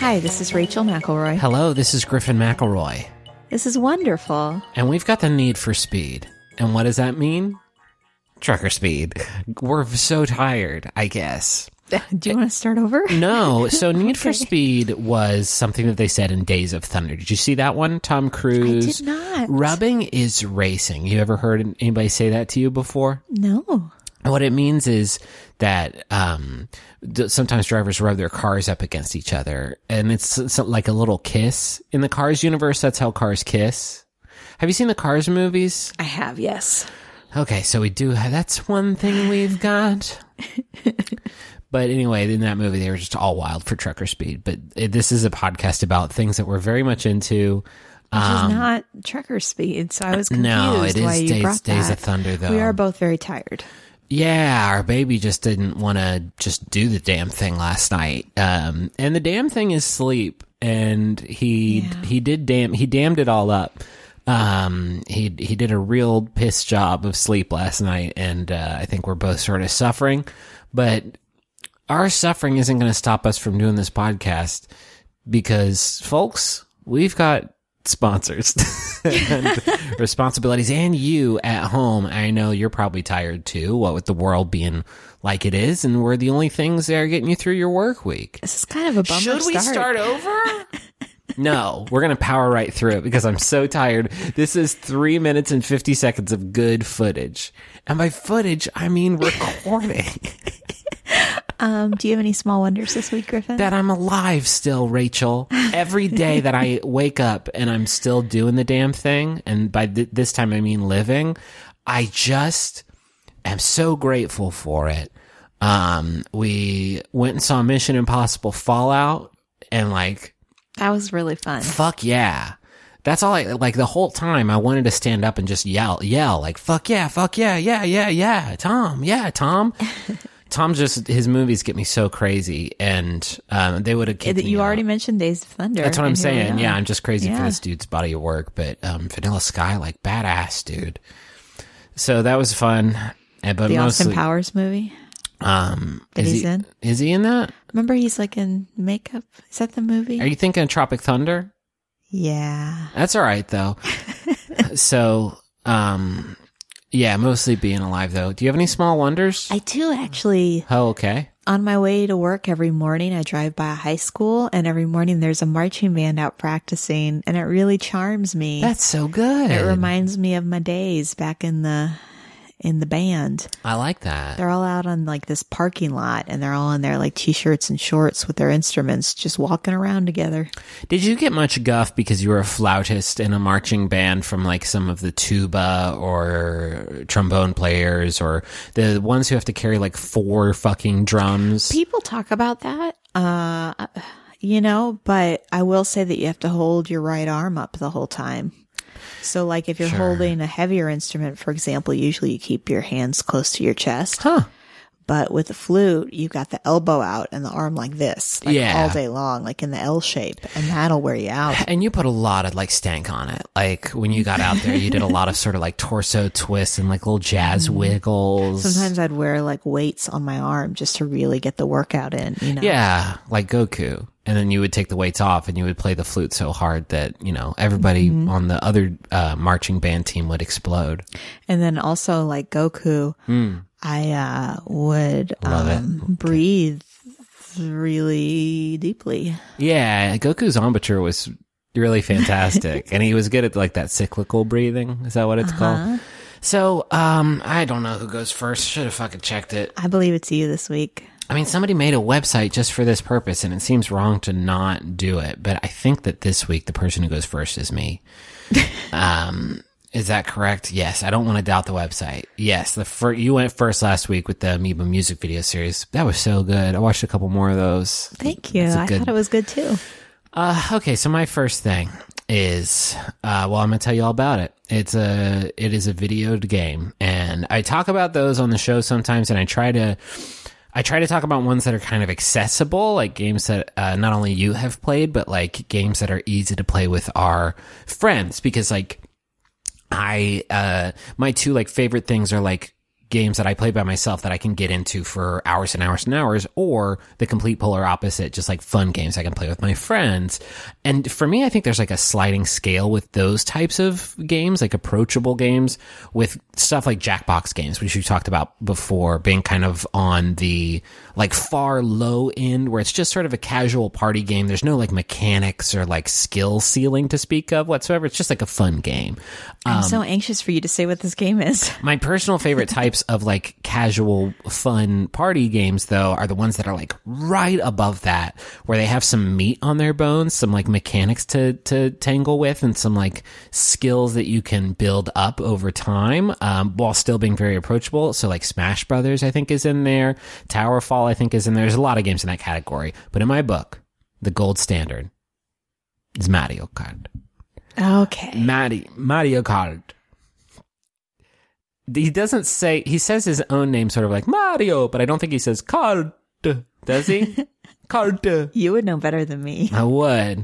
Hi, this is Rachel McElroy. Hello, this is Griffin McElroy. This is wonderful. And we've got the Need for Speed. And what does that mean? Trucker speed. We're so tired, I guess. Do you want to start over? No. So Need for Speed was something that they said in Days of Thunder. Did you see that one? Tom Cruise. I did not. Rubbing is racing. You ever heard anybody say that to you before? No. What it means is that sometimes drivers rub their cars up against each other, and it's like a little kiss. In the Cars universe, that's how cars kiss. Have you seen the Cars movies? I have, yes. Okay, so we do. That's one thing we've got. But anyway, in that movie, they were just all wild for trucker speed. But this is a podcast about things that we're very much into. Which is not trucker speed, so I was confused no, it is why you brought that. Days of Thunder, though. We are both very tired. Yeah, our baby just didn't want to just do the damn thing last night. And the damn thing is sleep. And he damned it all up. He did a real piss job of sleep last night, and I think we're both sort of suffering. But our suffering isn't going to stop us from doing this podcast because, folks, we've got sponsors and responsibilities, and you at home. I know you're probably tired too, what with the world being like it is, and we're the only things that are getting you through your work week. This is kind of a bummer. Should we start over? No, we're going to power right through it because I'm so tired. This is 3 minutes and 50 seconds of good footage. And by footage, I mean recording. Do you have any small wonders this week, Griffin? That I'm alive still, Rachel. Every day that I wake up and I'm still doing the damn thing, and by this time I mean living, I just am so grateful for it. We went and saw Mission Impossible Fallout, and that was really fun. Fuck yeah. That's all like the whole time I wanted to stand up and just yell, like, fuck yeah, yeah, Tom. Tom his movies get me so crazy, and they would have kicked me You out. already mentioned Days of Thunder. That's what I'm saying. Yeah, I'm just crazy for Yeah. this dude's body of work, but Vanilla Sky, badass, dude. So that was fun. But The Austin mostly, Powers movie is in. Is he in that? Remember, he's in makeup. Is that the movie? Are you thinking of Tropic Thunder? Yeah. That's all right, though. So, yeah, mostly being alive, though. Do you have any small wonders? I do, actually. Oh, okay. On my way to work every morning, I drive by a high school, and every morning there's a marching band out practicing, and it really charms me. That's so good. It reminds me of my days back in the band. I like that. They're all out on this parking lot, and they're all in their t-shirts and shorts with their instruments, just walking around together. Did you get much guff because you were a flautist in a marching band from some of the tuba or trombone players, or the ones who have to carry 4 fucking drums? People talk about that, but I will say that you have to hold your right arm up the whole time. So if you're Sure. holding a heavier instrument, for example, usually you keep your hands close to your chest. Huh. But with the flute, you've got the elbow out and the arm like this, Yeah. all day long, in the L shape, and that'll wear you out. And you put a lot of stank on it. When you got out there, you did a lot of sort of torso twists and little jazz wiggles. Sometimes I'd wear weights on my arm just to really get the workout in, Yeah, like Goku. And then you would take the weights off and you would play the flute so hard that, everybody on the other marching band team would explode. And then also Goku, I would Love it. breathe really deeply. Yeah, Goku's embouchure was really fantastic. And he was good at that cyclical breathing. Is that what it's called? So, I don't know who goes first. Should have fucking checked it. I believe it's you this week. I mean, somebody made a website just for this purpose, and it seems wrong to not do it. But I think that this week, the person who goes first is me. Is that correct? Yes. I don't want to doubt the website. Yes. You went first last week with the Amoeba music video series. That was so good. I watched a couple more of those. Thank you. I thought it was good too. Okay. So my first thing is, I'm going to tell you all about it. It is a video game, and I talk about those on the show sometimes, and I try to talk about ones that are kind of accessible, like games that not only you have played, but games that are easy to play with our friends. Because my two favorite things are games that I play by myself that I can get into for hours and hours and hours, or the complete polar opposite, just like fun games I can play with my friends. And for me, I think there's like a sliding scale with those types of games, like approachable games, with stuff like Jackbox games, which you talked about before, being kind of on the like far low end, where it's just sort of a casual party game. There's no like mechanics or like skill ceiling to speak of whatsoever. It's just like a fun game. I'm so anxious for you to say what this game is. My personal favorite types of like casual fun party games, though, are the ones that are like right above that, where they have some meat on their bones, some like mechanics to tangle with, and some like skills that you can build up over time, while still being very approachable. So like Smash Brothers, I think, is in there. Towerfall, I think, is in there. There's a lot of games in that category. But in my book, the gold standard is Mario Kart. Okay. Mario Kart. He doesn't say, he says his own name sort of like Mario, but I don't think he says Kart, does he? Kart. You would know better than me. I would.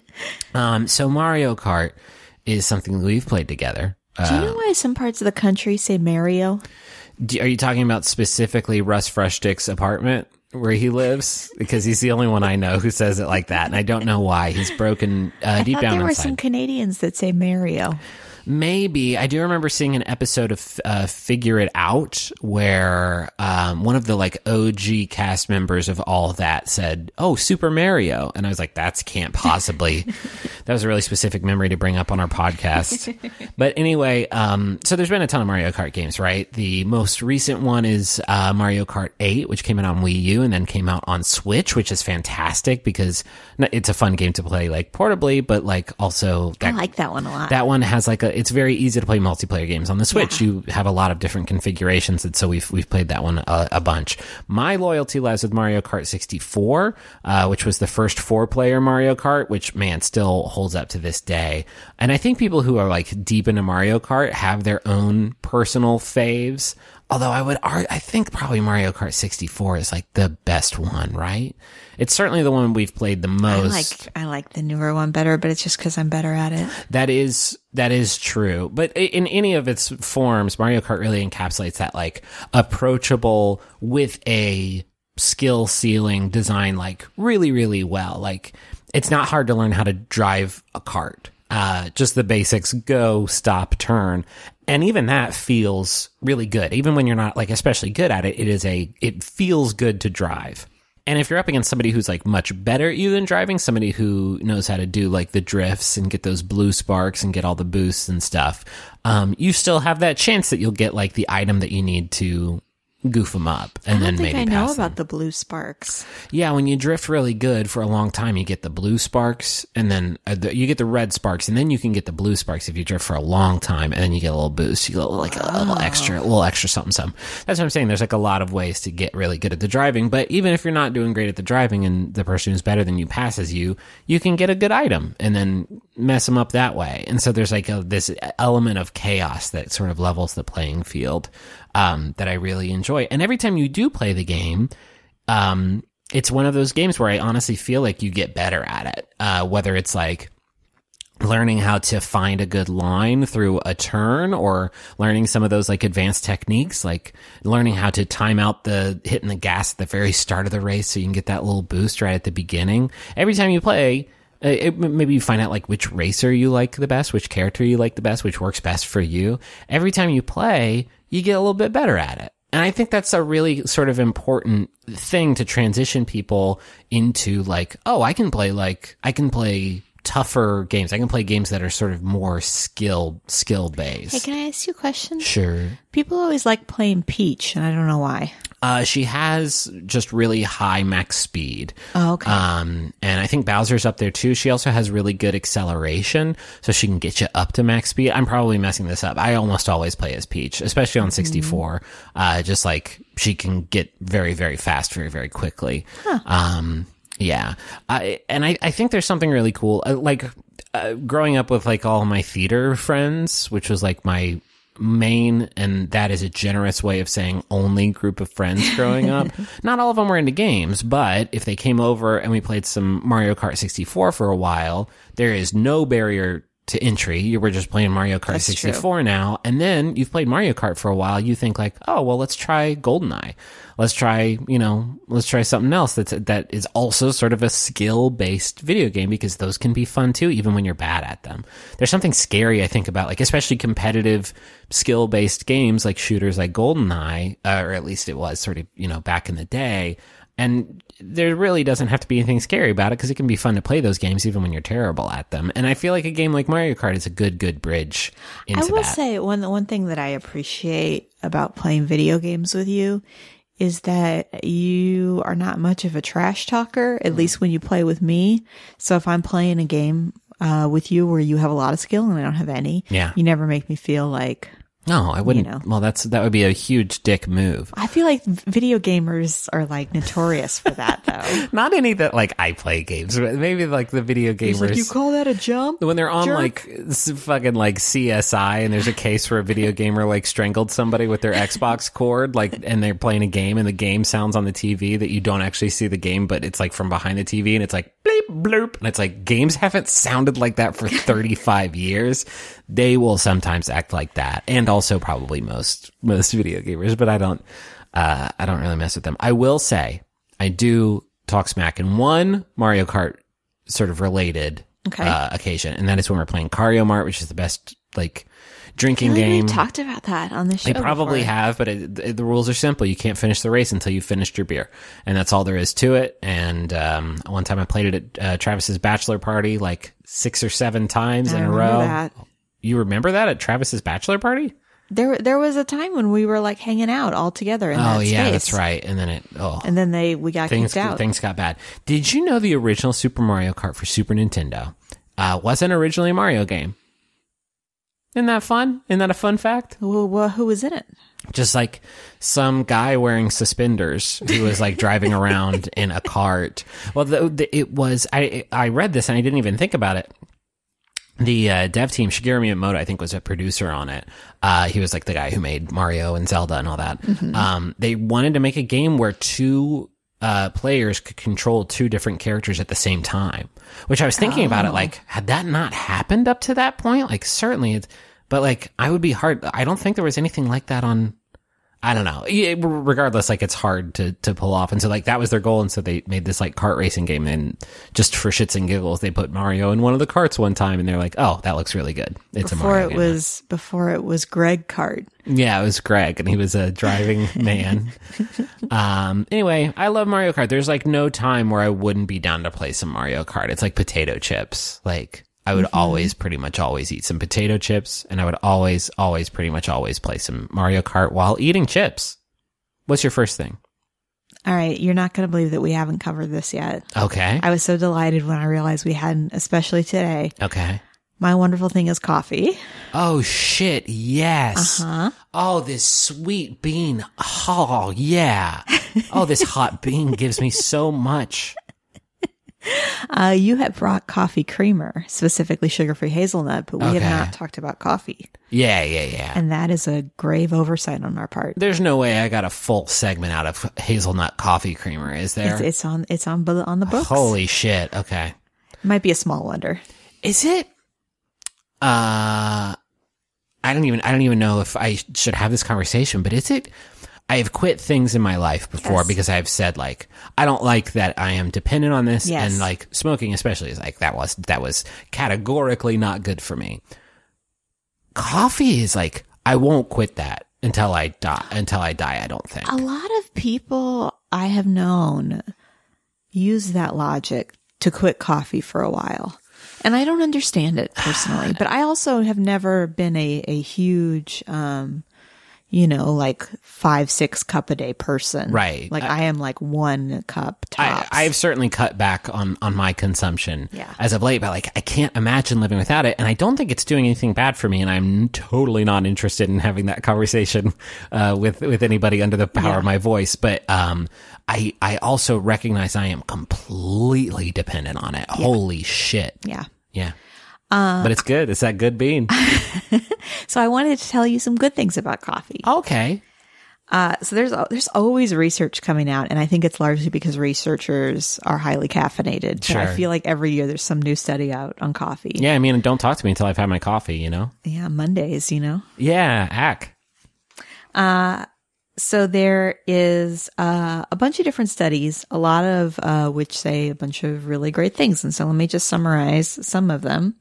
So Mario Kart is something that we've played together. Do you know why some parts of the country say Mario? Are you talking about specifically Russ Freshtick's apartment where he lives? Because he's the only one I know who says it like that, and I don't know why. He's broken deep down inside. There were some Canadians that say Mario. Maybe. I do remember seeing an episode of Figure It Out where one of the like OG cast members of all that said, "Oh, Super Mario." And I was like, that can't possibly. That was a really specific memory to bring up on our podcast. But anyway, so there's been a ton of Mario Kart games, right? The most recent one is Mario Kart 8, which came out on Wii U and then came out on Switch, which is fantastic because it's a fun game to play like portably, but like also I like that one a lot. That one has like it's very easy to play multiplayer games on the Switch. Yeah. You have a lot of different configurations, and so we've played that one a bunch. My loyalty lies with Mario Kart 64, which was the first 4-player Mario Kart, which, man, still holds up to this day. And I think people who are like deep into Mario Kart have their own personal faves. Although I think probably Mario Kart 64 is like the best one, right? It's certainly the one we've played the most. I like the newer one better, but it's just because I'm better at it. That is true. But in any of its forms, Mario Kart really encapsulates that like approachable with a skill ceiling design like really, really well. Like it's not hard to learn how to drive a kart. Just the basics, go, stop, turn. And even that feels really good. Even when you're not like especially good at it, it feels good to drive. And if you're up against somebody who's like much better at you than driving, somebody who knows how to do like the drifts and get those blue sparks and get all the boosts and stuff, you still have that chance that you'll get like the item that you need to goof them up and then maybe pass them. I know about the blue sparks. Yeah, when you drift really good for a long time, you get the blue sparks, and then you get the red sparks, and then you can get the blue sparks if you drift for a long time, and then you get a little boost. You get like a little extra something. That's what I'm saying. There's like a lot of ways to get really good at the driving, but even if you're not doing great at the driving and the person who's better than you passes you, you can get a good item and then mess them up that way. And so there's like this element of chaos that sort of levels the playing field. That I really enjoy. And every time you do play the game, it's one of those games where I honestly feel like you get better at it. Whether it's like learning how to find a good line through a turn, or learning some of those like advanced techniques, like learning how to time out hitting the gas at the very start of the race so you can get that little boost right at the beginning. Every time you play, maybe you find out like which racer you like the best, which character you like the best, which works best for you. Every time you play, you get a little bit better at it. And I think that's a really sort of important thing to transition people into like, oh, I can play tougher games. I can play games that are sort of more skill based. Hey, can I ask you a question? Sure. People always like playing Peach, and I don't know why. She has just really high max speed. Oh, okay. And I think Bowser's up there too. She also has really good acceleration, so she can get you up to max speed. I'm probably messing this up. I almost always play as Peach, especially on 64. Just like she can get very, very fast, very, very quickly. Huh. Yeah. I think there's something really cool. Growing up with like all my theater friends, which was like my main, and that is a generous way of saying only group of friends growing up. Not all of them were into games, but if they came over and we played some Mario Kart 64 for a while, there is no barrier to entry. You were just playing Mario Kart That's 64 true. now, and then you've played Mario Kart for a while. You think like, oh, well, let's try GoldenEye. Let's try something else that is also sort of a skill-based video game, because those can be fun too, even when you're bad at them. There's something scary, I think, about like, especially competitive skill-based games like shooters like GoldenEye, or at least it was sort of, back in the day. And there really doesn't have to be anything scary about it, because it can be fun to play those games even when you're terrible at them. And I feel like a game like Mario Kart is a good bridge into that. I will say one thing that I appreciate about playing video games with you is that you are not much of a trash talker, at least when you play with me. So if I'm playing a game with you where you have a lot of skill and I don't have any, you never make me feel like... No, I wouldn't. Well, that would be a huge dick move. I feel like video gamers are like notorious for that, though. Not any that like I play games, but maybe like the video gamers. Like, you call that a jump? When they're on jerk? like fucking like CSI, and there's a case where a video gamer like strangled somebody with their Xbox cord, like, and they're playing a game, and the game sounds on the TV that you don't actually see the game, but it's like from behind the TV, and it's like bleep bloop, and it's like games haven't sounded like that for 35 years. They will sometimes act like that, and also probably most video gamers, but I don't really mess with them. I will say I do talk smack in one Mario Kart sort of related occasion, and that is when we're playing Kario Mart, which is the best like drinking game. We talked about that on the show. I probably before. have, but the rules are simple. You can't finish the race until you finished your beer, and that's all there is to it. And one time I played it at Travis's bachelor party like 6 or 7 times in a row. That. You remember that at Travis's bachelor party? There was a time when we were like hanging out all together in that space. Oh yeah, that's right. And then we got kicked out. Things got bad. Did you know the original Super Mario Kart for Super Nintendo wasn't originally a Mario game? Isn't that fun? Isn't that a fun fact? Well, who was in it? Just like some guy wearing suspenders who was like driving around in a cart. Well, it was. I read this and I didn't even think about it. The dev team, Shigeru Miyamoto, I think, was a producer on it. He was like the guy who made Mario and Zelda and all that. Mm-hmm. They wanted to make a game where 2 players could control 2 different characters at the same time, which I was thinking about it. Like, had that not happened up to that point? Like, certainly, but like, I would be hard. I don't think there was anything like that on, I don't know. Regardless, like, it's hard to pull off. And so like, that was their goal. And so they made this like kart racing game, and just for shits and giggles, they put Mario in one of the karts one time, and they're like, oh, that looks really good. It's before a Mario game. Before it was Greg Kart. Yeah, it was Greg, and he was a driving man. Anyway, I love Mario Kart. There's like no time where I wouldn't be down to play some Mario Kart. It's like potato chips. Like, I would always pretty much always eat some potato chips, and I would always pretty much always play some Mario Kart while eating chips. What's your first thing? All right, you're not going to believe that we haven't covered this yet. Okay. I was so delighted when I realized we hadn't, especially today. Okay. My wonderful thing is coffee. Oh, shit, yes. Uh-huh. Oh, this sweet bean. Oh, yeah. Oh, this hot bean gives me so much. You had brought coffee creamer, specifically sugar-free hazelnut, but we have not talked about coffee. Yeah. And that is a grave oversight on our part. There's no way I got a full segment out of hazelnut coffee creamer, is there? It's on the books. Holy shit. Okay. Might be a small wonder. Is it? I don't even know if I should have this conversation, but is it? I have quit things in my life before because I've said like, I don't like that I am dependent on this, and like smoking especially is like, that was categorically not good for me. Coffee is like, I won't quit that until I die, I don't think. A lot of people I have known use that logic to quit coffee for a while. And I don't understand it personally, but I also have never been a huge, like 5-6 cup a day person. Right. Like I am like 1 cup tops. I've certainly cut back on my consumption as of late, but like I can't imagine living without it. And I don't think it's doing anything bad for me. And I'm totally not interested in having that conversation with anybody under the power of my voice. But I also recognize I am completely dependent on it. Yeah. Holy shit. Yeah. Yeah. But it's good. It's that good bean. So I wanted to tell you some good things about coffee. Okay. So there's always research coming out, and I think it's largely because researchers are highly caffeinated. So I Sure. feel like every year there's some new study out on coffee. Yeah, I mean, don't talk to me until I've had my coffee, you know? Yeah, Mondays, you know. Yeah, heck. So there is a bunch of different studies, a lot of which say a bunch of really great things. And so let me just summarize some of them.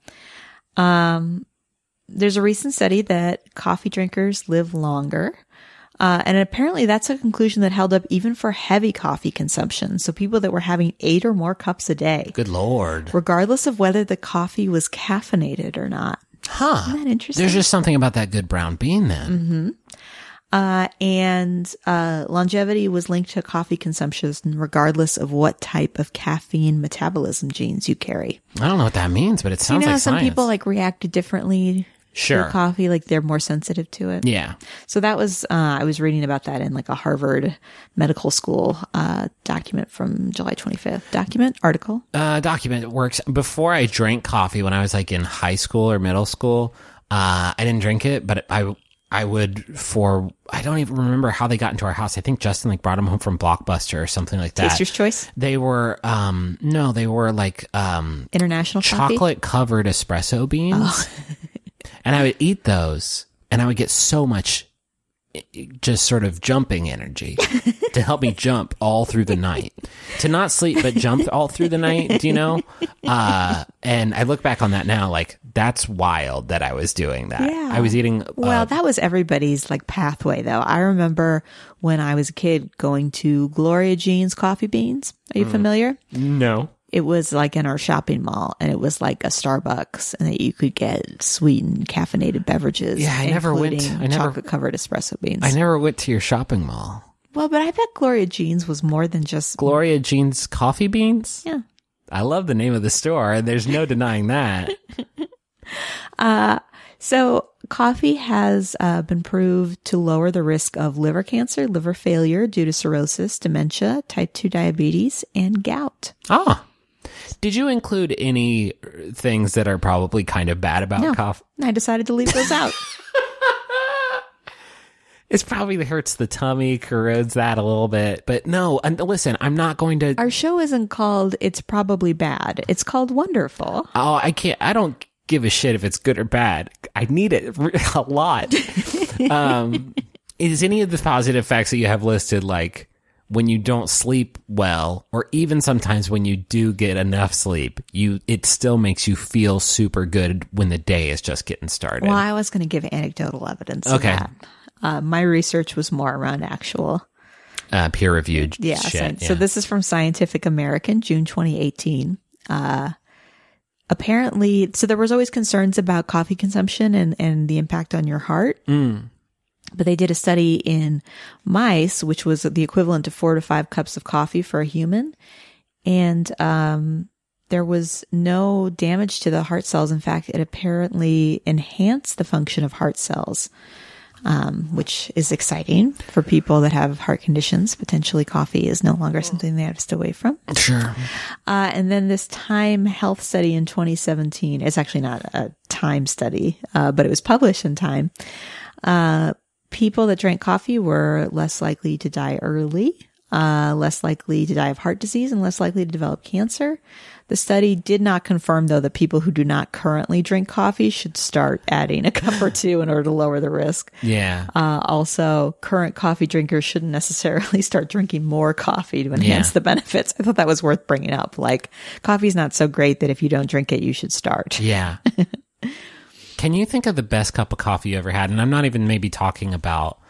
There's a recent study that coffee drinkers live longer. And apparently that's a conclusion that held up even for heavy coffee consumption. So people that were having 8 or more cups a day, Good Lord. regardless of whether the coffee was caffeinated or not. Huh. Isn't that interesting? There's just something about that good brown bean then. And longevity was linked to coffee consumption regardless of what type of caffeine metabolism genes you carry. I don't know what that means, but it sounds How like some science. people like reacted differently Sure. to coffee, like they're more sensitive to it. Yeah. So that was, I was reading about that in like a Harvard Medical School document from July 25th. Article. Document works. Before I drank coffee when I was like in high school or middle school, I didn't drink it, but I would I don't even remember how they got into our house. I think Justin like brought them home from Blockbuster or something like that. Taster's Choice. They were, no, they were like, International coffee. chocolate covered espresso beans. And I would eat those and I would get so much just sort of jumping energy to help me jump all through the night, to not sleep, but jump all through the night, do you know? And I look back on that now, like that's wild that I was doing that. Yeah. I was eating, Well, that was everybody's like pathway though. I remember when I was a kid going to Gloria Jean's Coffee Beans. Are you familiar? no. It was like in our shopping mall, and it was like a Starbucks, and that you could get sweetened caffeinated beverages. Yeah, I never went. including chocolate covered espresso beans. I never went to your shopping mall. Well, but I bet Gloria Jean's was more than just Gloria Jean's Coffee Beans? Yeah. I love the name of the store, and there's no denying that. So coffee has been proved to lower the risk of liver cancer, liver failure due to cirrhosis, dementia, type 2 diabetes, and gout. Oh. Did you include any things that are probably kind of bad about No, coffee? I decided to leave those out. It probably hurts the tummy, corrodes that a little bit. But no, and listen, I'm not going to... Our show isn't called It's Probably Bad. It's called Wonderful. Oh, I don't give a shit if it's good or bad. I need it a lot. Is any of the positive facts that you have listed, like when you don't sleep well, or even sometimes when you do get enough sleep, it still makes you feel super good when the day is just getting started? Well, I was going to give anecdotal evidence of Okay. that. My research was more around actual. Peer-reviewed Yeah. shit. So this is from Scientific American, June 2018. Apparently, so there was always concerns about coffee consumption and the impact on your heart. But they did a study in mice, which was the equivalent to 4 to 5 cups of coffee for a human. And there was no damage to the heart cells. In fact, it apparently enhanced the function of heart cells, which is exciting for people that have heart conditions. Potentially coffee is no longer something they have to stay away from. Sure. And then this Time Health study in 2017, it's actually not a Time study, but it was published in Time. People that drank coffee were less likely to die early, less likely to die of heart disease, and less likely to develop cancer. The study did not confirm, though, that people who do not currently drink coffee should start adding a cup or two in order to lower the risk. Yeah. Also, current coffee drinkers shouldn't necessarily start drinking more coffee to enhance the benefits. I thought that was worth bringing up. Like, coffee's not so great that if you don't drink it, you should start. Yeah. Can you think of the best cup of coffee you ever had? And I'm not even maybe talking about,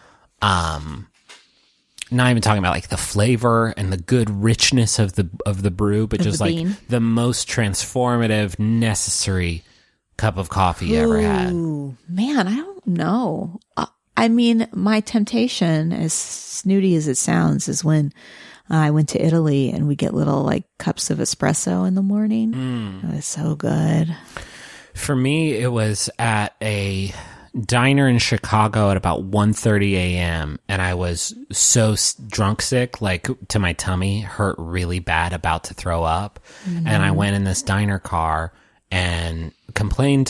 not even talking about like the flavor and the good richness of the brew, but just like bean. the most transformative, necessary cup of coffee you ever had. Ooh, man, I don't know. I mean, my temptation, as snooty as it sounds, is when I went to Italy and we get little like cups of espresso in the morning. It was so good. For me, it was at a diner in Chicago at about 1:30 a.m. and I was so drunk sick, like to my tummy hurt really bad, about to throw up. And I went in this diner car and complained to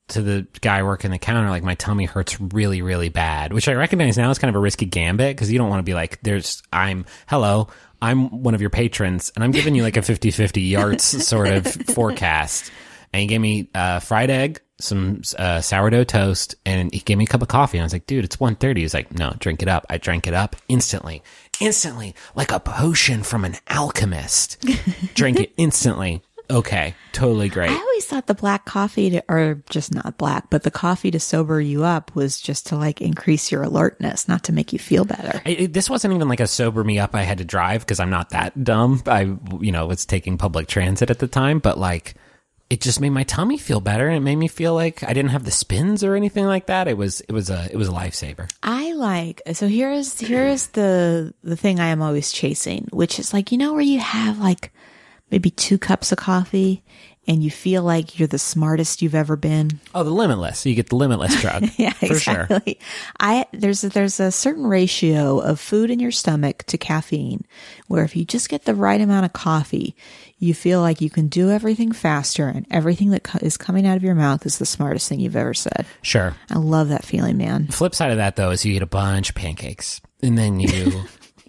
to the guy working the counter, like, my tummy hurts really, really bad, which I recognize now is kind of a risky gambit because you don't want to be like, I'm one of your patrons and I'm giving you like a 50-50 yards sort of forecast. And he gave me fried egg, some sourdough toast, and he gave me a cup of coffee. And I was like, dude, it's 1:30. He's like, no, drink it up. I drank it up instantly, like a potion from an alchemist. Drink it instantly. Okay, totally great. I always thought the black coffee, or just not black, but the coffee to sober you up was just to like increase your alertness, not to make you feel better. This wasn't even like a sober me up. I had to drive because I'm not that dumb. I was taking public transit at the time, but like it just made my tummy feel better, and it made me feel like I didn't have the spins or anything like that. It was a lifesaver. So here's the thing I am always chasing, which is like, where you have like maybe 2 cups of coffee and you feel like you're the smartest you've ever been. Oh, the Limitless. You get the Limitless drug. Yeah, for exactly. Sure. There's a certain ratio of food in your stomach to caffeine where if you just get the right amount of coffee, you feel like you can do everything faster and everything that is coming out of your mouth is the smartest thing you've ever said. Sure. I love that feeling, man. The flip side of that, though, is you eat a bunch of pancakes and then you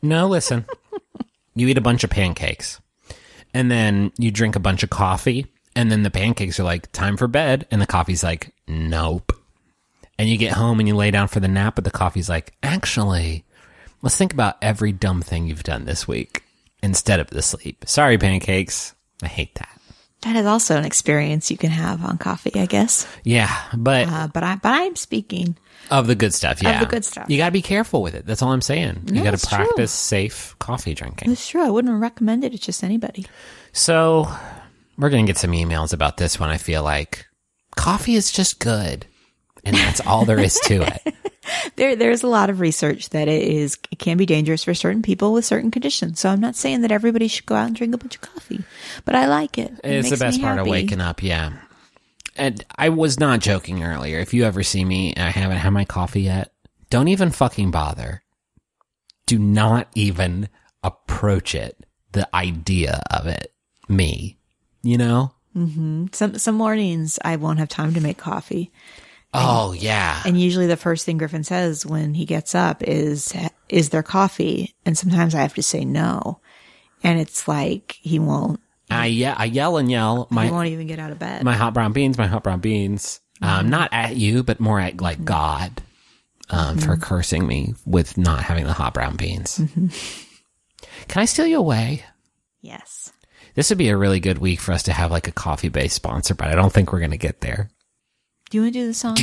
eat a bunch of pancakes. And then you drink a bunch of coffee, and then the pancakes are like, time for bed, and the coffee's like, nope. And you get home and you lay down for the nap, but the coffee's like, actually, let's think about every dumb thing you've done this week instead of the sleep. Sorry, pancakes. I hate that. That is also an experience you can have on coffee, I guess. Yeah, but I'm speaking of the good stuff. Yeah, of the good stuff. You got to be careful with it. That's all I'm saying. You got to practice safe coffee drinking. That's true. I wouldn't recommend it to just anybody. So we're gonna get some emails about this one. I feel like coffee is just good, and that's all there is to it. There's a lot of research that it can be dangerous for certain people with certain conditions. So I'm not saying that everybody should go out and drink a bunch of coffee, but I like it. It's the best part of waking up. Yeah. And I was not joking earlier. If you ever see me and I haven't had my coffee yet, don't even fucking bother. Do not even approach it. The idea of it. Me. Mm-hmm. Some mornings I won't have time to make coffee. Oh, yeah. And usually the first thing Griffin says when he gets up is there coffee? And sometimes I have to say no. And it's like he won't. I yell and yell. He won't even get out of bed. My hot brown beans. Mm-hmm. Not at you, but more at like God for cursing me with not having the hot brown beans. Mm-hmm. Can I steal you away? Yes. This would be a really good week for us to have like a coffee-based sponsor, but I don't think we're going to get there. Do you want to do the song?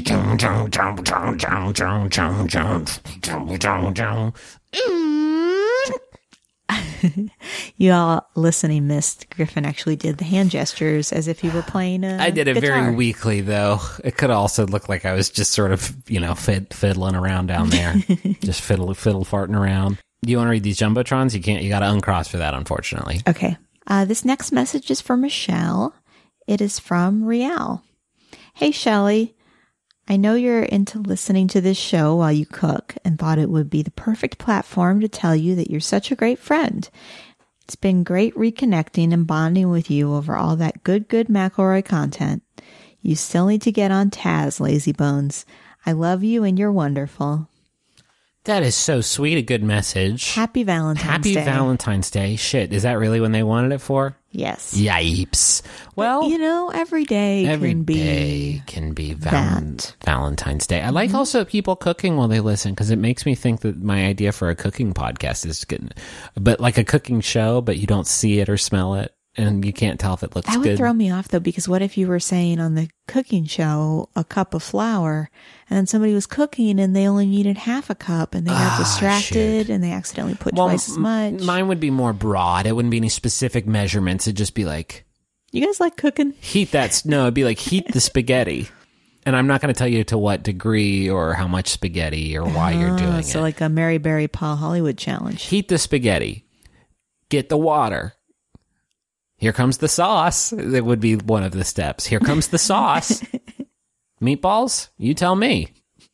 You all listening missed Griffin actually did the hand gestures as if he were playing a I did it guitar. very weakly, though. It could also look like I was just sort of, fiddling around down there. Just fiddle farting around. Do you want to read these Jumbotrons? You can't. You got to uncross for that, unfortunately. Okay. This next message is for Michelle. It is from Rial. Hey, Shelley. I know you're into listening to this show while you cook and thought it would be the perfect platform to tell you that you're such a great friend. It's been great reconnecting and bonding with you over all that good McElroy content. You still need to get on Taz, Lazy Bones. I love you and you're wonderful. That is so sweet. A good message. Happy Valentine's Day. Happy Valentine's Day. Shit, is that really when they wanted it for? Yes. Yipes. Well, every day can be Valentine's Day. I like also people cooking while they listen because it makes me think that my idea for a cooking podcast is good, but like a cooking show, but you don't see it or smell it. And you can't tell if it looks good. That would throw me off, though, because what if you were saying on the cooking show a cup of flour, and then somebody was cooking and they only needed half a cup, and they got distracted and they accidentally put twice as much? Mine would be more broad. It wouldn't be any specific measurements. It'd just be like... You guys like cooking? It'd be like heat the spaghetti. And I'm not going to tell you to what degree or how much spaghetti or why you're doing it. So like a Mary Berry Paul Hollywood challenge. Heat the spaghetti. Get the water. Here comes the sauce. That would be one of the steps. Here comes the sauce. Meatballs? You tell me.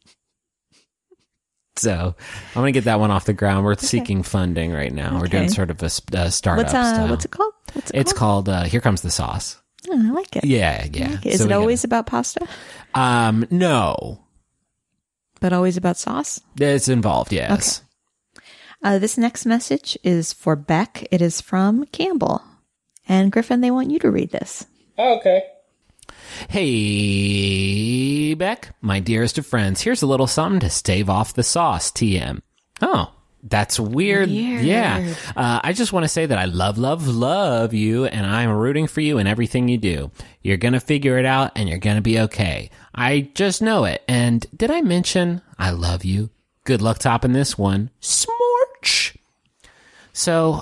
So I'm going to get that one off the ground. We're seeking funding right now. We're doing sort of a startup stuff. What's it called? It's called Here Comes the Sauce. Oh, I like it. Yeah. I like it. Is it always about pasta? No. But always about sauce? It's involved, yes. Okay. This next message is for Beck. It is from Campbell. And Griffin, they want you to read this. Okay. Hey, Beck, my dearest of friends, here's a little something to stave off the sauce, TM. Oh, that's weird. Yeah. I just want to say that I love you, and I'm rooting for you in everything you do. You're going to figure it out, and you're going to be okay. I just know it. And did I mention I love you? Good luck topping this one. Smorch. So,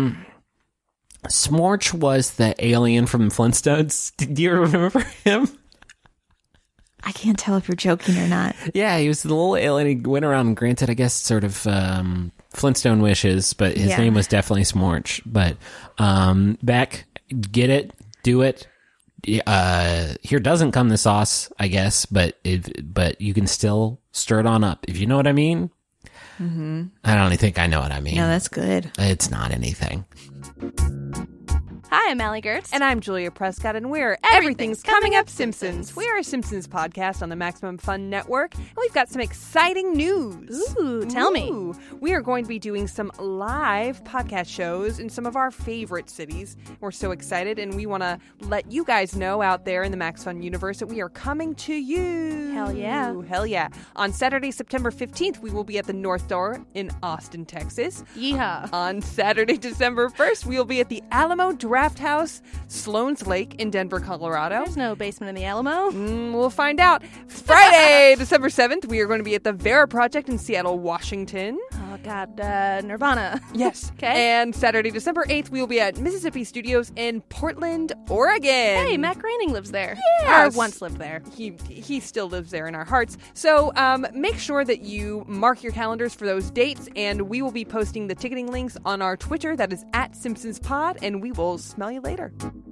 Smorch was the alien from the Flintstones. Do you remember him? I can't tell if you're joking or not. Yeah, he was the little alien. He went around and granted, I guess, sort of Flintstone wishes, but his name was definitely Smorch. But Beck, get it, do it. Here doesn't come the sauce, I guess, but you can still stir it on up, if you know what I mean. Mm-hmm. I don't even think I know what I mean. No, that's good. It's not anything. Hi, I'm Allie Gertz. And I'm Julia Prescott, and we're Everything's Coming Up Simpsons. We are a Simpsons podcast on the Maximum Fun Network, and we've got some exciting news. Ooh, tell me. We are going to be doing some live podcast shows in some of our favorite cities. We're so excited, and we want to let you guys know out there in the Max Fun universe that we are coming to you. Hell yeah. Hell yeah. On Saturday, September 15th, we will be at the North Door in Austin, Texas. Yeehaw. On Saturday, December 1st, we will be at the Alamo Draft House, Sloan's Lake in Denver, Colorado. There's no basement in the Alamo. We'll find out. Friday, December 7th, we are going to be at the Vera Project in Seattle, Washington. Oh, God. Nirvana. Yes. Okay. And Saturday, December 8th, we will be at Mississippi Studios in Portland, Oregon. Hey, Matt Groening lives there. Yes. Or once lived there. He still lives there in our hearts. So make sure that you mark your calendars for those dates, and we will be posting the ticketing links on our Twitter. That is @SimpsonsPod, and we will smell you later.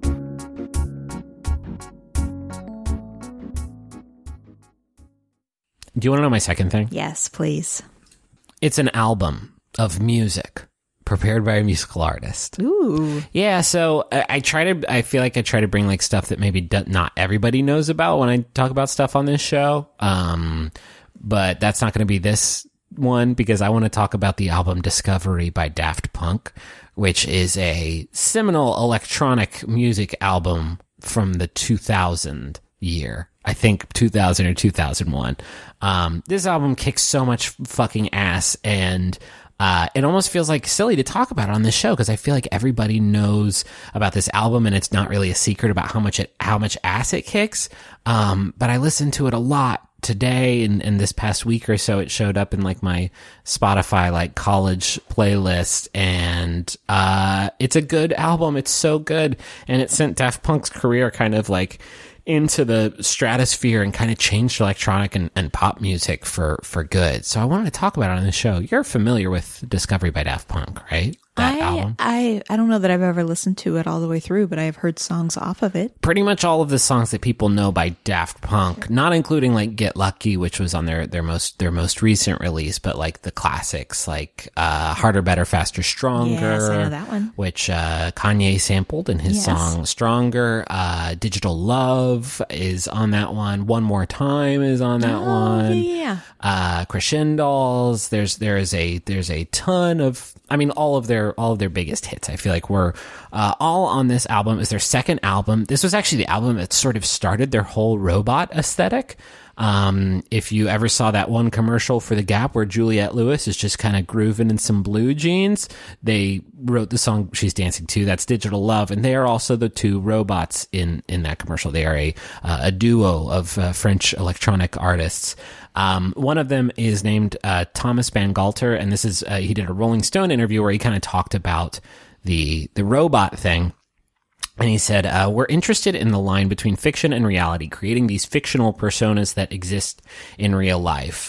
Do you want to know my second thing? Yes, please. It's an album of music prepared by a musical artist. Ooh. Yeah, so I feel like I try to bring like stuff that maybe not everybody knows about when I talk about stuff on this show. But that's not going to be this one, because I want to talk about the album Discovery by Daft Punk, which is a seminal electronic music album from the 2000 year. I think 2000 or 2001. This album kicks so much fucking ass, and it almost feels like silly to talk about it on this show, because I feel like everybody knows about this album, and it's not really a secret about how much ass it kicks. But I listened to it a lot today, and this past week or so, it showed up in like my Spotify like college playlist, and it's a good album. It's so good, and it sent Daft Punk's career kind of like into the stratosphere and kind of changed electronic and pop music for good. So I wanted to talk about it on the show. You're familiar with Discovery by Daft Punk, right? That album. I don't know that I've ever listened to it all the way through, but I've heard songs off of it. Pretty much all of the songs that people know by Daft Punk, not including like Get Lucky, which was on their most recent release, but like the classics like Harder, Better, Faster, Stronger. Yes, I know that one. Which Kanye sampled in his song Stronger. Digital Love is on that one. One More Time is on that one. Yeah. Crescendos. There's a ton of, I mean, all of their biggest hits, I feel like, were all on this album. It's their second album. This was actually the album that sort of started their whole robot aesthetic. If you ever saw that one commercial for The Gap where Juliette Lewis is just kind of grooving in some blue jeans, they wrote the song she's dancing to. That's Digital Love. And they are also the two robots in that commercial. They are a duo of French electronic artists. One of them is named Thomas Bangalter, and this is he did a Rolling Stone interview where he kind of talked about the robot thing. And he said, we're interested in the line between fiction and reality, creating these fictional personas that exist in real life.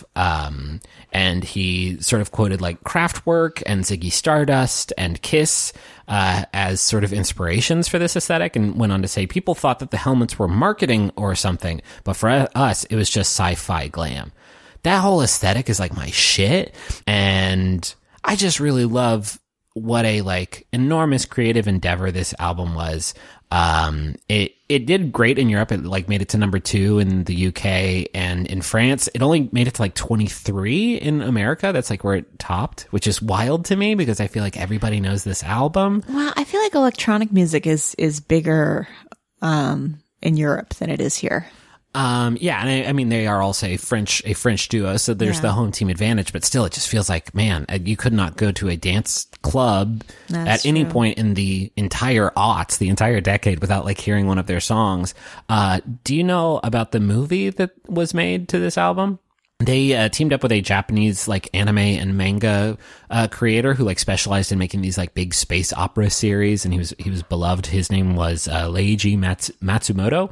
And he sort of quoted like Kraftwerk and Ziggy Stardust and Kiss as sort of inspirations for this aesthetic, and went on to say, people thought that the helmets were marketing or something, but for us, it was just sci-fi glam. That whole aesthetic is like my shit, and I just really love what a like enormous creative endeavor this album was. it did great in Europe. It like made it to number 2 in the UK and in France. It only made it to like 23 in America. That's like where it topped, which is wild to me because I feel like everybody knows this album. Well, I feel like electronic music is bigger in Europe than it is here. Yeah, and I mean they are also a French duo, so there's the home team advantage. But still, it just feels like, man, you could not go to a dance club at any point in the entire the entire decade, without like hearing one of their songs. Do you know about the movie that was made to this album? They teamed up with a Japanese like anime and manga creator who like specialized in making these like big space opera series, and he was beloved. His name was Leiji Matsumoto.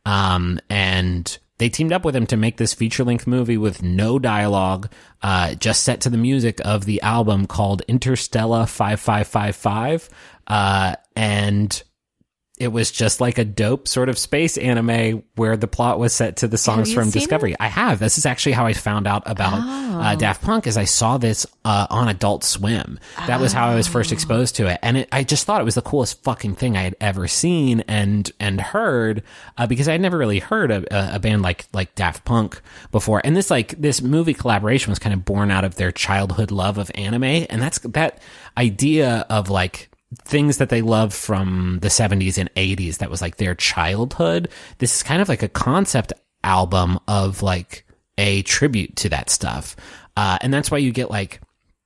And they teamed up with him to make this feature-length movie with no dialogue, just set to the music of the album called Interstellar 5555. And it was just like a dope sort of space anime where the plot was set to the songs from Discovery. I have. This is actually how I found out about Daft Punk, is I saw this on Adult Swim. That was how I was first exposed to it. And I just thought it was the coolest fucking thing I had ever seen and heard, because I had never really heard a band like Daft Punk before. And this movie collaboration was kind of born out of their childhood love of anime. And that idea of like things that they loved from the 70s and 80s that was like their childhood. This is kind of like a concept album of like a tribute to that stuff. And that's why you get like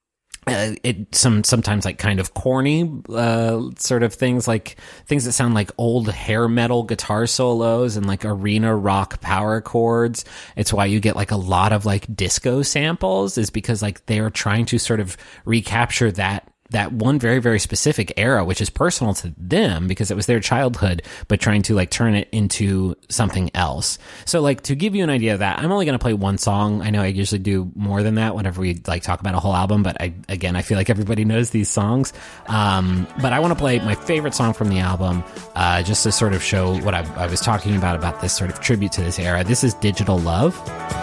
sometimes like kind of corny sort of things, like things that sound like old hair metal guitar solos and like arena rock power chords. It's why you get like a lot of like disco samples, is because like they are trying to sort of recapture that one very, very specific era, which is personal to them because it was their childhood, but trying to like turn it into something else. So like, to give you an idea of that, I'm only going to play one song. I know I usually do more than that whenever we like talk about a whole album, but I feel like everybody knows these songs. But I want to play my favorite song from the album, just to sort of show what I was talking about this sort of tribute to this era. This is Digital Love.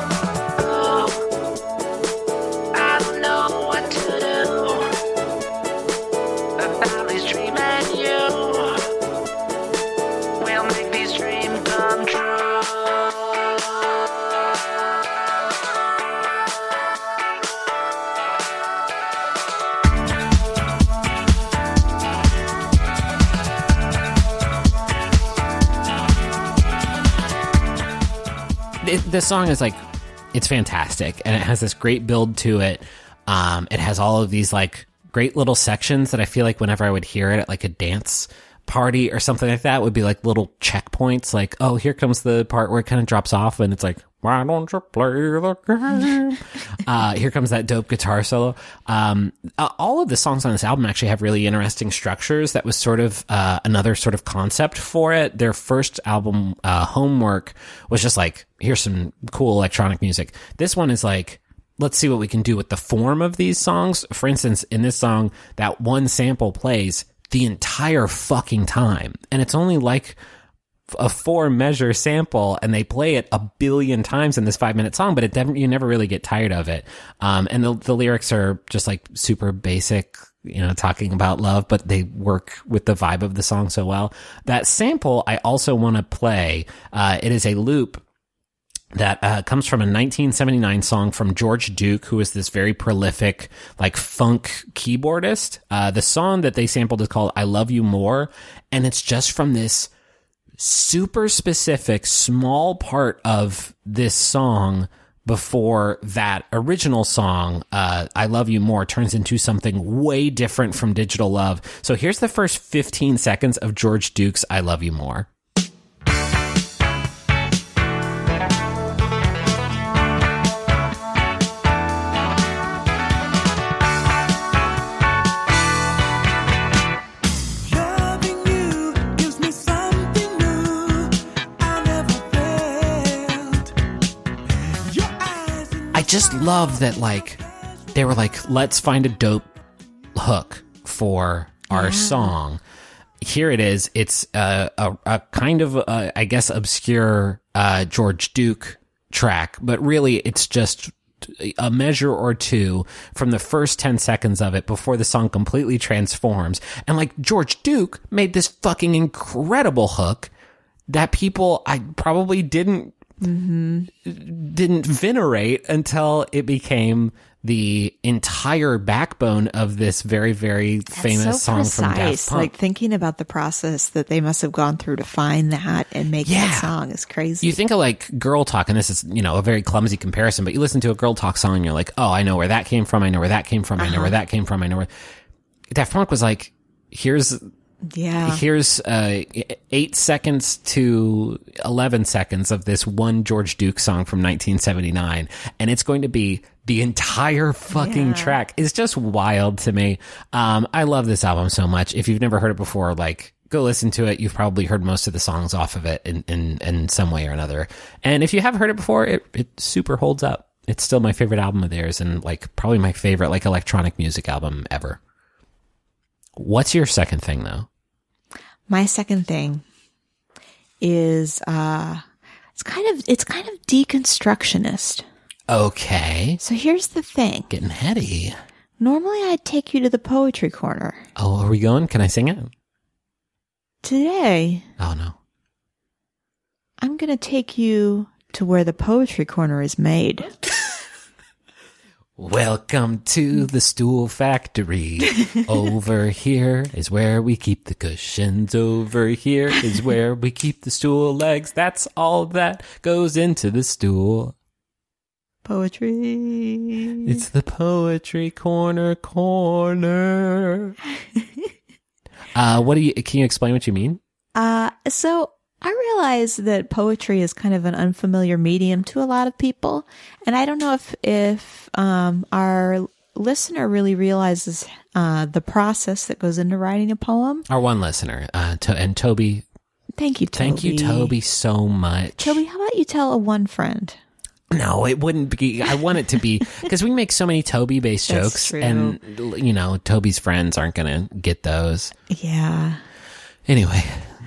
This song is like, it's fantastic, and it has this great build to it. It has all of these like great little sections that I feel like whenever I would hear it at like a dance party or something like that, would be like little checkpoints, like, oh, here comes the part where it kind of drops off and it's like, why don't you play the game? Here comes that dope guitar solo. All of the songs on this album actually have really interesting structures. That was sort of another sort of concept for it. Their first album, Homework, was just like, here's some cool electronic music. This one is like, let's see what we can do with the form of these songs. For instance, in this song, that one sample plays the entire fucking time, and it's only like a 4-measure sample, and they play it a billion times in this 5-minute song, but you never really get tired of it. And the lyrics are just like super basic, you know, talking about love, but they work with the vibe of the song so well. That sample I also want to play. It is a loop that comes from a 1979 song from George Duke, who is this very prolific, like, funk keyboardist. The song that they sampled is called I Love You More, and it's just from this super specific small part of this song before that original song, I Love You More, turns into something way different from Digital Love. So here's the first 15 seconds of George Duke's I Love You More. Just love that, like, they were like, let's find a dope hook for our song. Here it is. It's a kind of I guess obscure George Duke track, but really it's just a measure or two from the first 10 seconds of it before the song completely transforms. And like, George Duke made this fucking incredible hook that people I probably didn't venerate until it became the entire backbone of this very, very famous song from Daft Punk. Like thinking about the process that they must have gone through to find that and make that song is crazy. You think of like Girl Talk, and this is, a very clumsy comparison, but you listen to a Girl Talk song and you're like, oh, I know where that came from. I know where that came from. I know where that came from. I know where Daft Punk was like, here's 8 seconds to 11 seconds of this one George Duke song from 1979, and it's going to be the entire fucking track. It's just wild to me. I love this album so much. If you've never heard it before, like, go listen to it. You've probably heard most of the songs off of it in some way or another. And if you have heard it before, it super holds up. It's still my favorite album of theirs, and like probably my favorite like electronic music album ever. What's your second thing though? My second thing is it's kind of deconstructionist. Okay. So here's the thing. Getting heady. Normally I'd take you to the poetry corner. Oh, are we going? Can I sing it? Today, Oh no. I'm going to take you to where the poetry corner is made. Welcome to the stool factory. Over here is where we keep the cushions. Over here is where we keep the stool legs. That's all that goes into the stool. Poetry. It's the poetry corner. Can you explain what you mean? So I realize that poetry is kind of an unfamiliar medium to a lot of people. And I don't know if our listener really realizes the process that goes into writing a poem. Our one listener, and Toby. Thank you, Toby. Thank you, Toby, so much. Toby, how about you tell a one friend? No, it wouldn't be. I want it to be, because we make so many Toby-based That's jokes, true. and, Toby's friends aren't going to get those. Yeah. Anyway.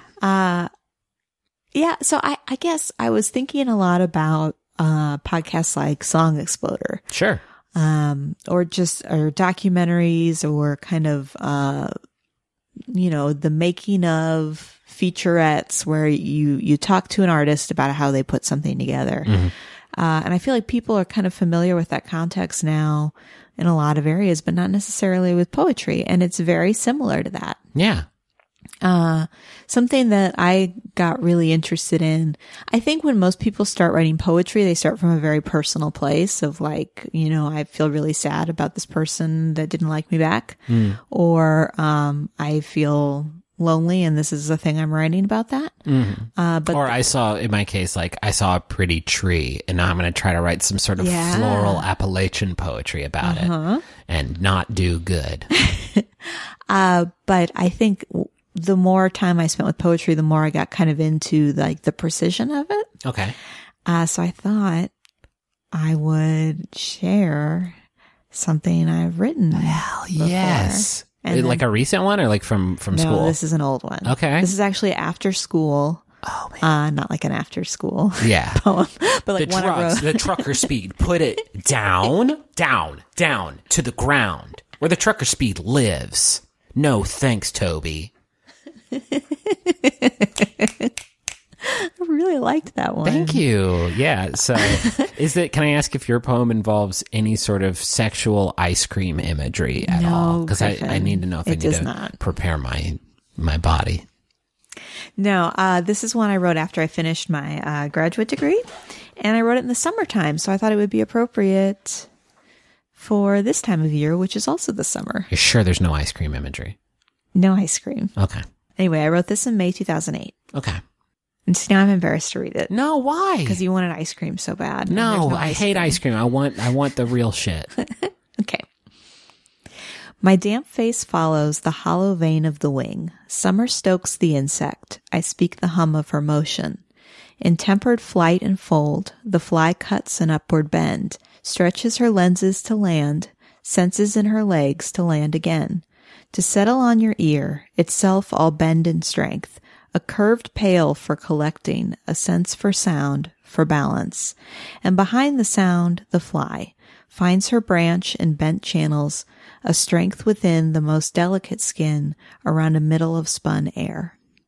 Yeah, so I guess I was thinking a lot about podcasts like Song Exploder. Sure. Or documentaries, or kind of, the making of featurettes where you talk to an artist about how they put something together. Mm-hmm. And I feel like people are kind of familiar with that context now in a lot of areas, but not necessarily with poetry. And it's very similar to that. Yeah. Something that I got really interested in, I think when most people start writing poetry, they start from a very personal place of like, I feel really sad about this person that didn't like me back, or, I feel lonely and this is the thing I'm writing about that. But I saw a pretty tree, and now I'm going to try to write some sort of floral Appalachian poetry about it and not do good. But I think the more time I spent with poetry, the more I got kind of into like the precision of it. Okay. So I thought I would share something I've written. Hell before. Yes. And like a recent one, or like from no, school? This is an old one. Okay. This is actually after school. Oh man. Not like an after school Yeah. poem, but like one I wrote. The trucker speed. Put it down to the ground where the trucker speed lives. No thanks, Toby. I really liked that one. Thank you. Yeah. So can I ask if your poem involves any sort of sexual ice cream imagery at all? Because I need to know if I need to prepare my body. No, this is one I wrote after I finished my graduate degree, and I wrote it in the summertime. So I thought it would be appropriate for this time of year, which is also the summer. You're sure there's no ice cream imagery? No ice cream. Okay. Anyway, I wrote this in May 2008. Okay. And so now I'm embarrassed to read it. No, why? Because you wanted ice cream so bad. No, I hate ice cream. I want the real shit. Okay. My damp face follows the hollow vein of the wing. Summer stokes the insect. I speak the hum of her motion. In tempered flight and fold, the fly cuts an upward bend, stretches her lenses to land, senses in her legs to land again. To settle on your ear, itself all bend in strength, a curved pail for collecting, a sense for sound, for balance. And behind the sound, the fly finds her branch in bent channels, a strength within the most delicate skin around a middle of spun air.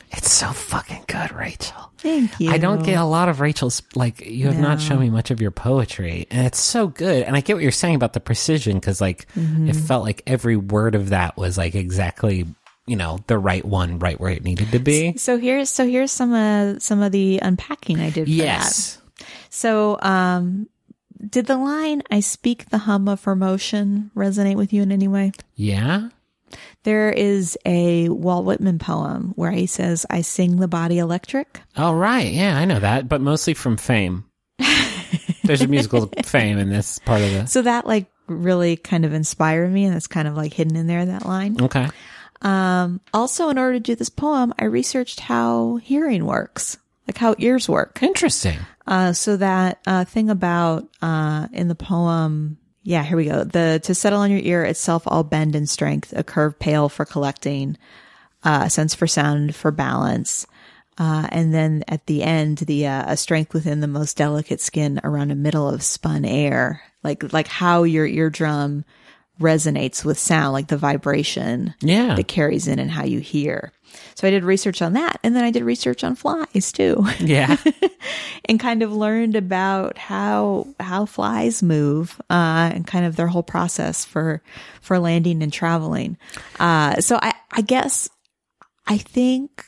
It's so fucking good, Rachel. Thank you. I don't get a lot of Rachel's, like, you have not shown me much of your poetry, and it's so good. And I get what you're saying about the precision, because, like, it felt like every word of that was, like, exactly, you know, the right one, right where it needed to be. So here's some of the unpacking I did for Yes. that. So, did the line, I speak the hum of her motion, resonate with you in any way? Yeah? There is a Walt Whitman poem where he says, I sing the body electric. Oh, right. Yeah, I know that, but mostly from Fame. There's a musical Fame in this part of this. So that like really kind of inspired me, and it's kind of like hidden in there, that line. Okay. Also, in order to do this poem, I researched how hearing works, like how ears work. Interesting. So that thing about in the poem, yeah, here we go. To settle on your ear itself, all bend in strength, a curve pale for collecting, a sense for sound for balance. And then at the end, a strength within the most delicate skin around a middle of spun air, like how your eardrum resonates with sound, like the vibration that carries in and how you hear. So I did research on that. And then I did research on flies too. Yeah. And kind of learned about how flies move, and kind of their whole process for landing and traveling. So I guess I think,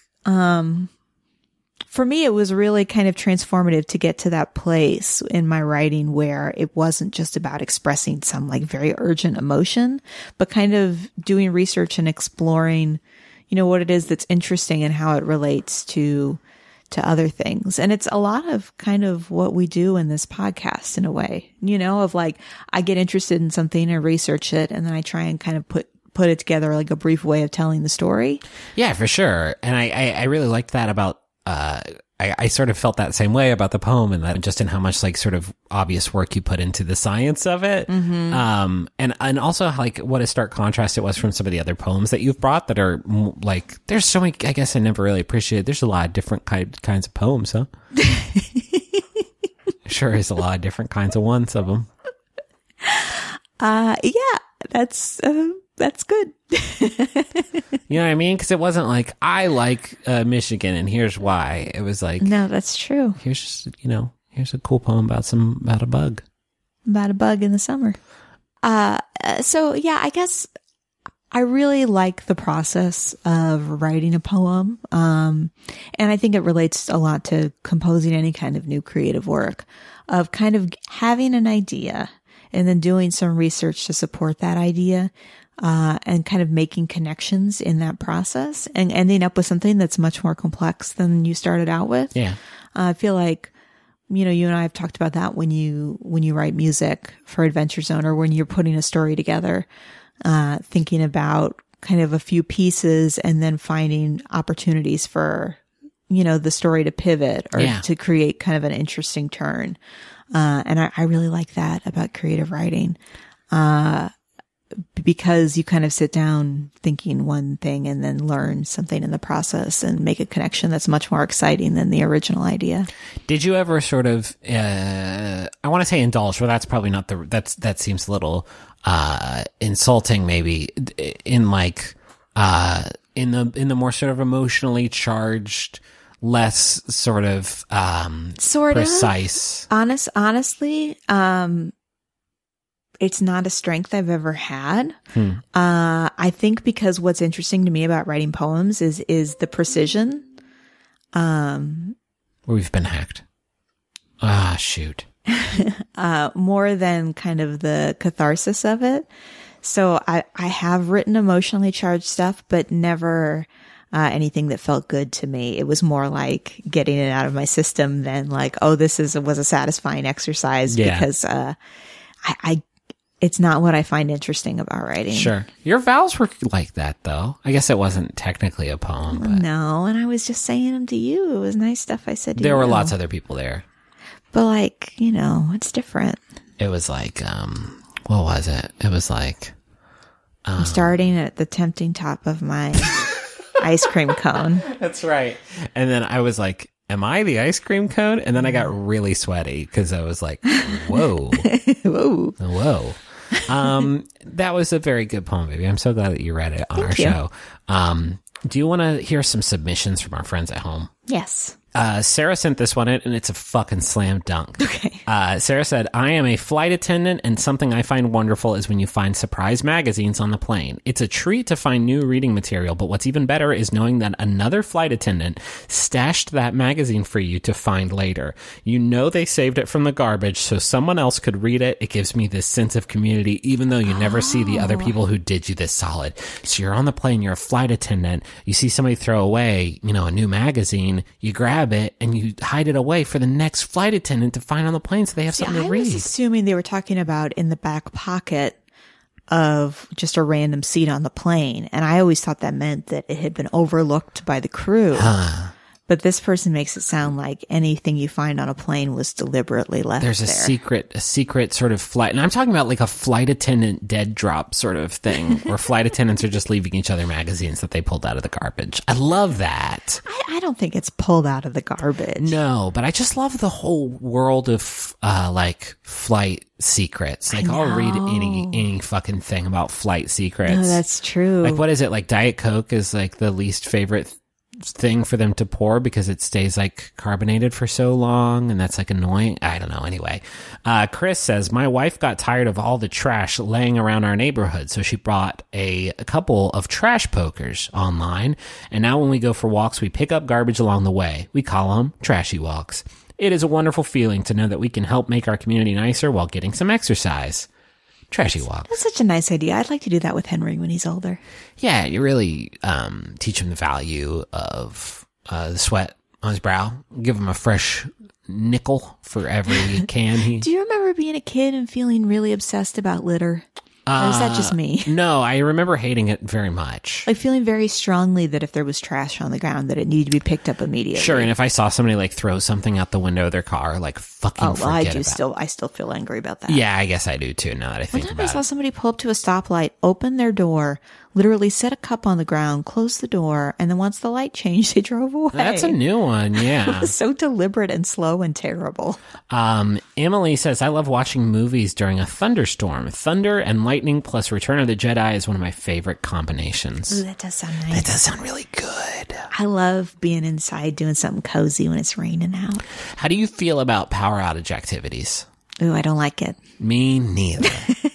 for me, it was really kind of transformative to get to that place in my writing where it wasn't just about expressing some like very urgent emotion, but kind of doing research and exploring, you know, what it is that's interesting and how it relates to other things. And it's a lot of kind of what we do in this podcast in a way, you know, of like, I get interested in something and research it, and then I try and kind of put it together like a brief way of telling the story. Yeah, for sure. And I really liked that about, I sort of felt that same way about the poem, and that just in how much like sort of obvious work you put into the science of it. And also like what a stark contrast it was from some of the other poems that you've brought that are like, there's so many, I guess I never really appreciated. There's a lot of different kinds of poems, huh? Sure is a lot of different kinds of ones of them. Yeah, that's good. You know what I mean? Because it wasn't like, I like Michigan and here's why. It was like, No, that's true. here's just, you know, here's a cool poem about a bug. About a bug in the summer. So yeah, I guess I really like the process of writing a poem. And I think it relates a lot to composing any kind of new creative work, of kind of having an idea and then doing some research to support that idea. And kind of making connections in that process and ending up with something that's much more complex than you started out with. Yeah. I feel like, you know, you and I have talked about that when you write music for Adventure Zone, or when you're putting a story together, thinking about kind of a few pieces and then finding opportunities for, you know, the story to pivot or to create kind of an interesting turn. And I really like that about creative writing. Because you kind of sit down thinking one thing and then learn something in the process and make a connection that's much more exciting than the original idea. Did you ever sort of, I want to say indulge, but that's probably not that seems a little, insulting maybe, in like, in the more sort of emotionally charged, less sort of, precise. Honestly, it's not a strength I've ever had. I think because what's interesting to me about writing poems is the precision. We've been hacked. Ah, shoot. More than kind of the catharsis of it. So I have written emotionally charged stuff, but never anything that felt good to me. It was more like getting it out of my system than like, oh, was a satisfying exercise, because it's not what I find interesting about writing. Sure. Your vows were like that, though. I guess it wasn't technically a poem, but no, and I was just saying them to you. It was nice stuff I said to you. There were lots of other people there. But like, you know, it's different. It was like, what was it? It was like, I'm starting at the tempting top of my ice cream cone. That's right. And then I was like, am I the ice cream cone? And then I got really sweaty because I was like, whoa. Whoa. That was a very good poem, baby. I'm so glad that you read it on our show. Do you want to hear some submissions from our friends at home? Yes. Sarah sent this one in, and it's a fucking slam dunk. Okay. Sarah said, I am a flight attendant, and something I find wonderful is when you find surprise magazines on the plane. It's a treat to find new reading material, but what's even better is knowing that another flight attendant stashed that magazine for you to find later. You know they saved it from the garbage, so someone else could read it. It gives me this sense of community, even though you never see the other people who did you this solid. So you're on the plane, you're a flight attendant, you see somebody throw away, a new magazine, you grab it and you hide it away for the next flight attendant to find on the plane so they have something to read. I was assuming they were talking about in the back pocket of just a random seat on the plane. And I always thought that meant that it had been overlooked by the crew. But this person makes it sound like anything you find on a plane was deliberately left there. There's a secret sort of flight. And I'm talking about like a flight attendant dead drop sort of thing where flight attendants are just leaving each other magazines that they pulled out of the garbage. I love that. I don't think it's pulled out of the garbage. No, but I just love the whole world of like flight secrets. Like I'll read any fucking thing about flight secrets. No, that's true. Like what is it? Like Diet Coke is like the least favorite thing for them to pour because it stays like carbonated for so long, and that's like annoying. I don't know. Anyway, Chris says, my wife got tired of all the trash laying around our neighborhood, so she bought a couple of trash pokers online, and now when we go for walks, we pick up garbage along the way. We call them trashy walks. It is a wonderful feeling to know that we can help make our community nicer while getting some exercise. Trashy walk. That's such a nice idea. I'd like to do that with Henry when he's older. Yeah, you really teach him the value of the sweat on his brow. Give him a fresh nickel for every can. Do you remember being a kid and feeling really obsessed about litter? Or is that just me? No, I remember hating it very much. Like feeling very strongly that if there was trash on the ground, that it needed to be picked up immediately. Sure, and if I saw somebody like throw something out the window of their car, like fucking forget about it. I still feel angry about that. Yeah, I guess I do too. Now that I think One time about I saw it. somebody pull up to a stoplight, open their door, literally set a cup on the ground, close the door, and then once the light changed, they drove away. That's a new one. Yeah. It was so deliberate and slow and terrible. Emily says, I love watching movies during a thunderstorm. Thunder and lightning plus Return of the Jedi is one of my favorite combinations. Ooh, that does sound nice. That does sound really good. I love being inside doing something cozy when it's raining out. How do you feel about power outage activities? Ooh, I don't like it. Me neither.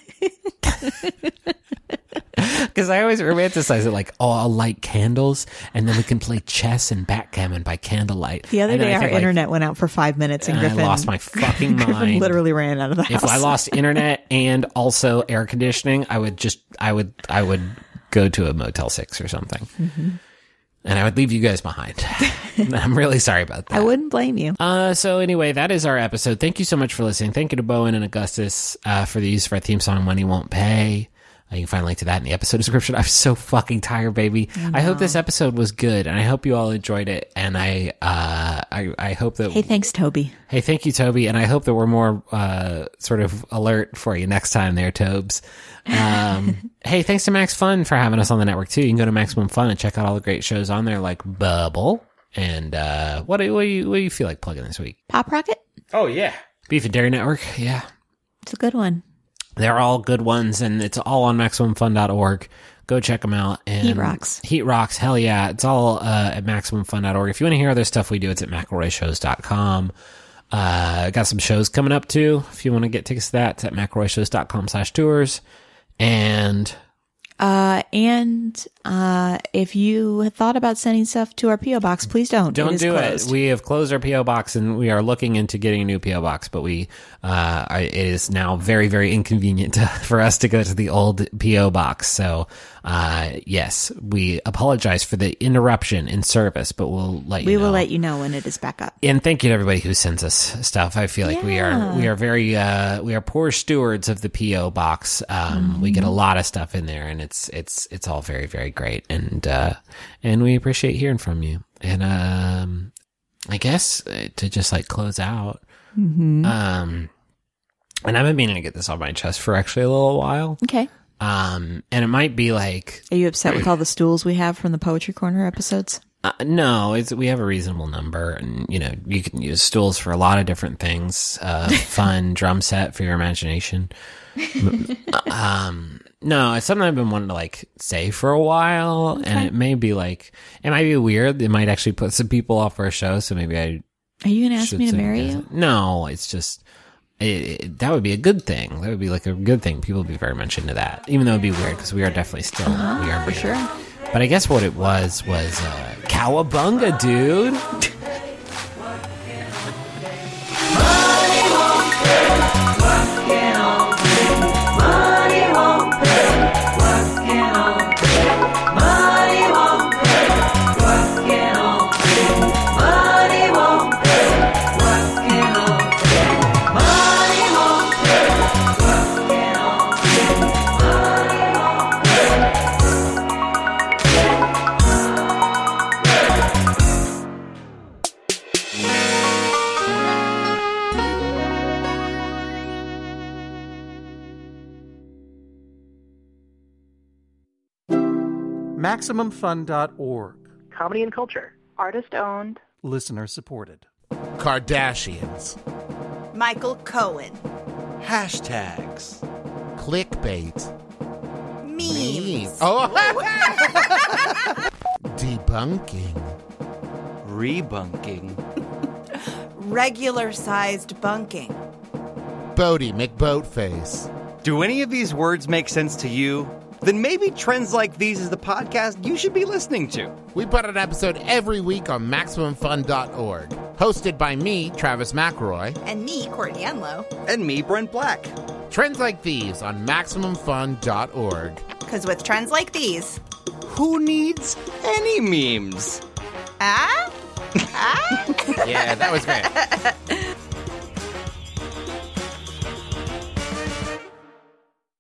Because I always romanticize it like, oh, I'll light candles and then we can play chess and backgammon by candlelight. The other And then day, I our think, like, internet went out for 5 minutes and I Griffin lost my fucking Griffin mind. literally ran out of the house. If I lost internet and also air conditioning, I would go to a Motel 6 or something. Mm-hmm. And I would leave you guys behind. I'm really sorry about that. I wouldn't blame you. So anyway, that is our episode. Thank you so much for listening. Thank you to Bowen and Augustus for the use of our theme song, Money Won't Pay. You can find a link to that in the episode description. I'm so fucking tired, baby. I hope this episode was good, and I hope you all enjoyed it. And I hope that. Hey, thanks, Toby. Hey, thank you, Toby. And I hope that we're more sort of alert for you next time there, Tobes. Hey, thanks to Max Fun for having us on the network too. You can go to Maximum Fun and check out all the great shows on there, like Bubble. And what do you feel like plugging this week? Pop Rocket? Oh yeah, Beef and Dairy Network. Yeah, It's a good one. they're all good ones, and it's all on MaximumFun.org. Go check them out. And Heat Rocks. Heat Rocks, hell yeah. It's all at MaximumFun.org. If you want to hear other stuff we do, it's at McElroyShows.com. Got some shows coming up, too. If you want to get tickets to that, it's at McElroyShows.com/tours. And if you had thought about sending stuff to our P.O. box, please don't. don't do closed. it. We have closed our P.O. box, and we are looking into getting a new P.O. box, but it is now very, very inconvenient for us to go to the old P.O. box. So, yes, we apologize for the interruption in service, but we'll let you know. We will let you know when it is back up. And thank you to everybody who sends us stuff. I feel like we are very poor stewards of the PO box. We get a lot of stuff in there, and it's all very, very great. And we appreciate hearing from you. And I guess to just like close out, and I've been meaning to get this off my chest for actually a little while. Okay. And it might be like, Are you upset with all the stools we have from the Poetry Corner episodes? no, we have a reasonable number, and you can use stools for a lot of different things. Fun drum set for your imagination. No, it's something I've been wanting to like say for a while, and it may be weird. It might actually put some people off our show, so maybe I. Are you going to ask should me to say marry yes. you? No, it's just that would be a good thing. That would be like a good thing. People would be very much into that, even though it'd be weird because we are definitely still we are For sure. But I guess what it was cowabunga, dude. MaximumFun.org. Comedy and culture. Artist-owned. Listener-supported. Kardashians. Michael Cohen. Hashtags. Clickbait. Memes. Oh. Debunking. Rebunking. Regular-sized bunking. Bodie McBoatface. Do any of these words make sense to you? Then maybe Trends Like These is the podcast you should be listening to. We put an episode every week on MaximumFun.org. Hosted by me, Travis McElroy. And me, Courtney Enlow. And me, Brent Black. Trends Like These on MaximumFun.org. Because with trends like these... Who needs any memes? Ah? Yeah, that was great.